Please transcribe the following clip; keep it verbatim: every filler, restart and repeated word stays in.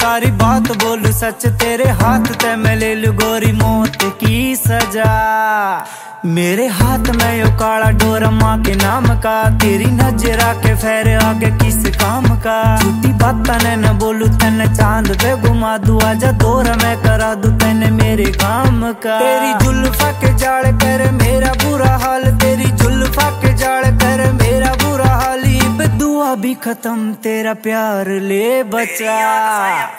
सारी बात बोलू सच, तेरे हाथ ते मैं ले लू गोरी मौत की सजा। मेरे हाथ में यो काला डोरा माँ के नाम का, तेरी नजर आके फेर आगे किस काम का। झूठी बात ने न बोलू तेने चांद पे घुमा दू, आजा दौरा मैं करा दू तेने मेरे काम का। तेरी जुल्फा के जाड़ कर मेरा बुरा हाल, तेरी जुल्फा के जाड़ कर मेरा बुरा हाल। दुआ भी खत्म तेरा प्यार ले बचा।